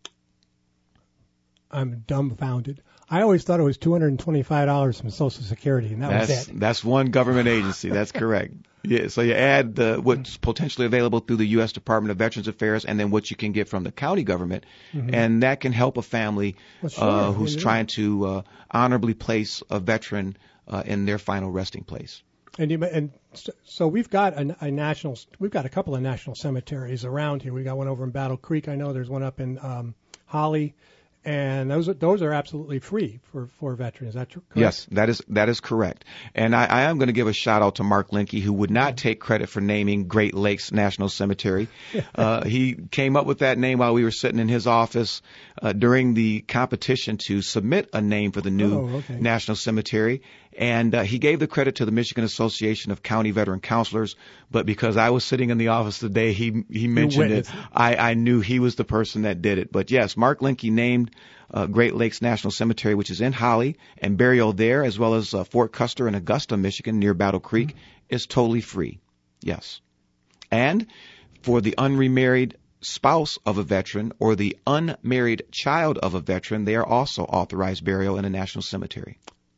I'm dumbfounded. I always thought it was two hundred twenty-five dollars from Social Security, and that that's, was it. That's one government agency. That's correct. Yeah, so you add the, what's potentially available through the U S Department of Veterans Affairs and then what you can get from the county government, mm-hmm. and that can help a family well, sure, uh, who's yeah, trying to uh, honorably place a veteran uh, in their final resting place. And, you, and so we've got a, a national, we've got a couple of national cemeteries around here. We got one over in Battle Creek. I know there's one up in um, Holly. And those are, those are absolutely free for, for veterans. Is that correct? Yes, that is that is correct. And I, I am going to give a shout out to Mark Linke, who would not take credit for naming Great Lakes National Cemetery. uh, he came up with that name while we were sitting in his office uh, during the competition to submit a name for the new oh, okay. National Cemetery. And uh, he gave the credit to the Michigan Association of County Veteran Counselors, but because I was sitting in the office today, he he mentioned it. I, I knew he was the person that did it. But yes, Mark Linke named uh, Great Lakes National Cemetery, which is in Holly, and burial there, as well as uh, Fort Custer in Augusta, Michigan, near Battle Creek, mm-hmm. is totally free. Yes. And for the unremarried spouse of a veteran or the unmarried child of a veteran, they are also authorized burial in a national cemetery.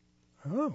Oh,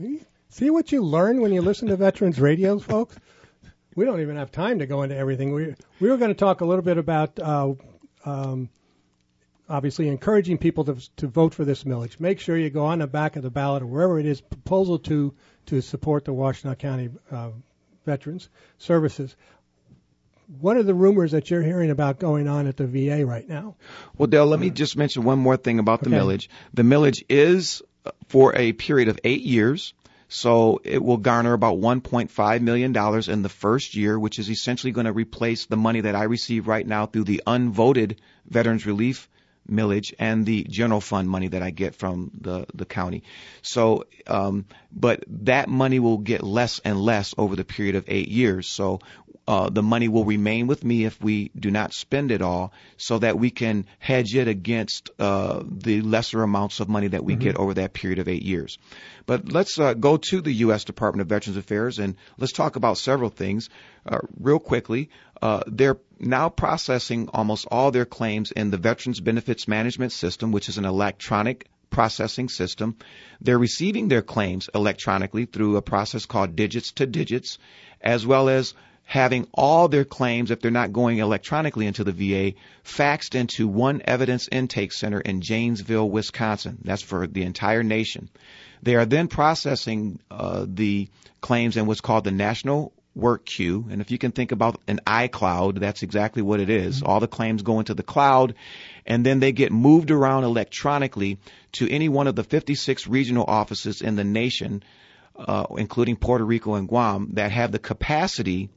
see what you learn when you listen to Veterans Radio, folks? We don't even have time to go into everything. We we were going to talk a little bit about, uh, um, obviously, encouraging people to to vote for this millage. Make sure you go on the back of the ballot or wherever it is, proposal to to support the Washtenaw County uh, Veterans Services. What are the rumors that you're hearing about going on at the V A right now? Well, Dale, let me just mention one more thing about the okay. millage. The millage is for a period of eight years, so it will garner about one point five million dollars in the first year, which is essentially going to replace the money that I receive right now through the unvoted Veterans Relief millage and the general fund money that I get from the, the county. So, um, but that money will get less and less over the period of eight years. So uh, the money will remain with me if we do not spend it all, so that we can hedge it against uh, the lesser amounts of money that we mm-hmm. get over that period of eight years. But let's uh, go to the U S Department of Veterans Affairs and let's talk about several things uh, real quickly. Uh, they're now processing almost all their claims in the Veterans Benefits Management System, which is an electronic processing system. They're receiving their claims electronically through a process called Digits to Digits, as well as having all their claims, if they're not going electronically into the V A, faxed into one evidence intake center in Janesville, Wisconsin. That's for the entire nation. They are then processing uh, the claims in what's called the National Work Queue. And if you can think about an iCloud, that's exactly what it is. Mm-hmm. All the claims go into the cloud, and then they get moved around electronically to any one of the fifty-six regional offices in the nation, uh, including Puerto Rico and Guam, that have the capacity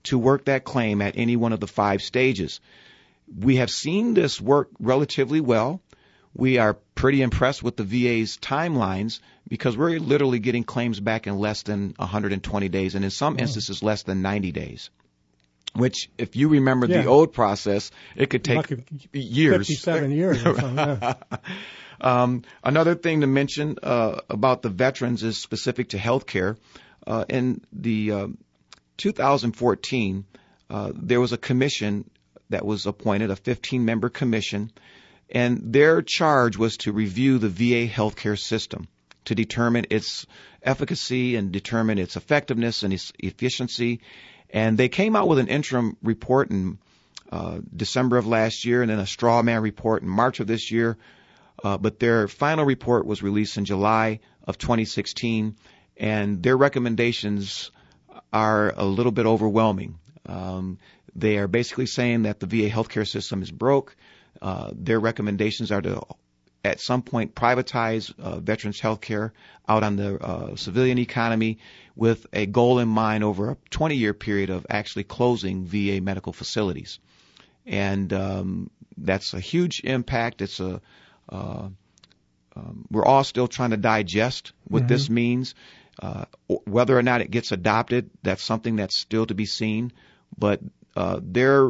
to work that claim at any one of the five stages. We have seen this work relatively well. We are pretty impressed with the V A's timelines because we're literally getting claims back in less than one hundred twenty days, and in some instances less than ninety days. Which, if you remember yeah. the old process, it could take years. fifty-seven years or something. Yeah. um, another thing to mention uh, about the veterans is specific to health care. Uh, in the uh, two thousand fourteen, uh, there was a commission that was appointed, a fifteen-member commission, and their charge was to review the V A healthcare system to determine its efficacy and determine its effectiveness and its efficiency. And they came out with an interim report in uh, December of last year and then a straw man report in March of this year. Uh, but their final report was released in July of twenty sixteen, and their recommendations are a little bit overwhelming. Um, they are basically saying that the V A healthcare system is broke. Uh, their recommendations are to, at some point, privatize uh, veterans health care out on the uh, civilian economy with a goal in mind over a twenty-year period of actually closing V A medical facilities. And um, that's a huge impact. It's a uh, um, we're all still trying to digest what mm-hmm. this means. Uh, whether or not it gets adopted, that's something that's still to be seen. But uh, their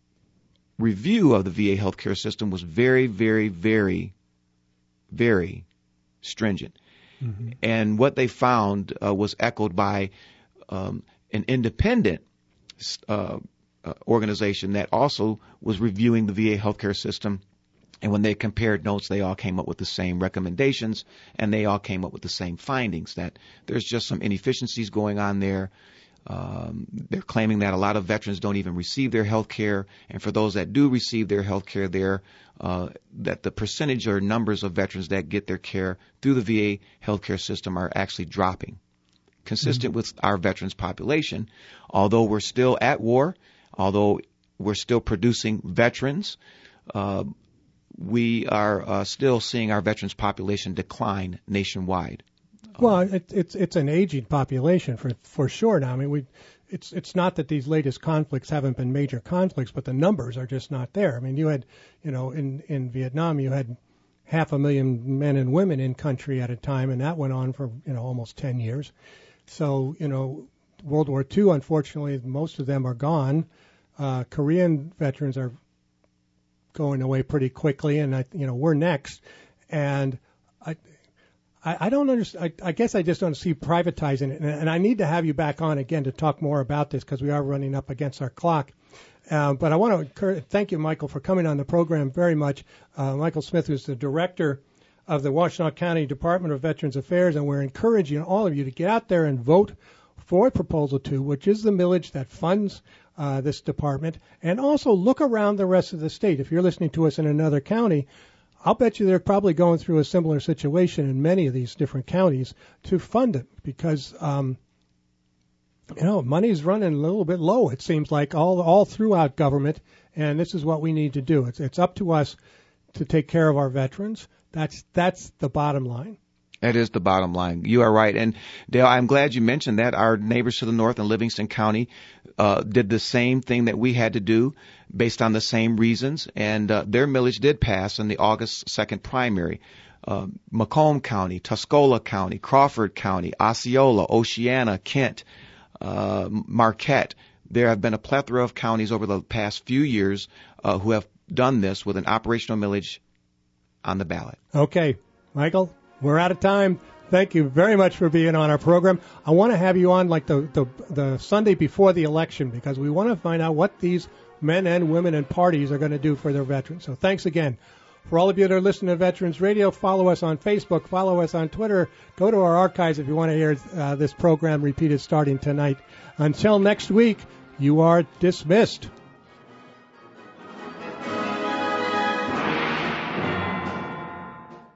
review of the V A healthcare system was very, very, very, very stringent. Mm-hmm. And what they found uh, was echoed by um, an independent uh, uh, organization that also was reviewing the V A healthcare system. And when they compared notes, they all came up with the same recommendations, and they all came up with the same findings, that there's just some inefficiencies going on there. Um, they're claiming that a lot of veterans don't even receive their health care, and for those that do receive their health care there, uh, that the percentage or numbers of veterans that get their care through the V A healthcare system are actually dropping, consistent mm-hmm. with our veterans population. Although we're still at war, although we're still producing veterans, uh, we are uh, still seeing our veterans population decline nationwide. Well, it, it's it's an aging population for for sure now. I mean, we it's it's not that these latest conflicts haven't been major conflicts, but the numbers are just not there. I mean, you had, you know, in in Vietnam, you had half a million men and women in country at a time, and that went on for, you know, almost ten years. So, you know, World War Two, unfortunately, most of them are gone. Uh, Korean veterans are going away pretty quickly, and I, you know, we're next. And I. I don't understand. I, I guess I just don't see privatizing it, and, and I need to have you back on again to talk more about this because we are running up against our clock. Uh, but I want to encourage, thank you, Michael, for coming on the program very much. Uh, Michael Smith is the director of the Washtenaw County Department of Veterans Affairs, and we're encouraging all of you to get out there and vote for Proposal two, which is the millage that funds uh, this department, and also look around the rest of the state. If you're listening to us in another county, I'll bet you they're probably going through a similar situation in many of these different counties to fund it because, um, you know, money's running a little bit low, it seems like, all all throughout government, and this is what we need to do. It's it's up to us to take care of our veterans. That's that's the bottom line. That is the bottom line. You are right. And, Dale, I'm glad you mentioned that. Our neighbors to the north in Livingston County uh, did the same thing that we had to do based on the same reasons, and uh, their millage did pass in the August second primary. Uh, Macomb County, Tuscola County, Crawford County, Osceola, Oceana, Kent, uh, Marquette. There have been a plethora of counties over the past few years uh, who have done this with an operational millage on the ballot. Okay, Michael, we're out of time. Thank you very much for being on our program. I want to have you on like the, the, the Sunday before the election because we want to find out what these men and women and parties are going to do for their veterans. So thanks again. For all of you that are listening to Veterans Radio, follow us on Facebook, follow us on Twitter. Go to our archives if you want to hear uh, this program repeated starting tonight. Until next week, you are dismissed.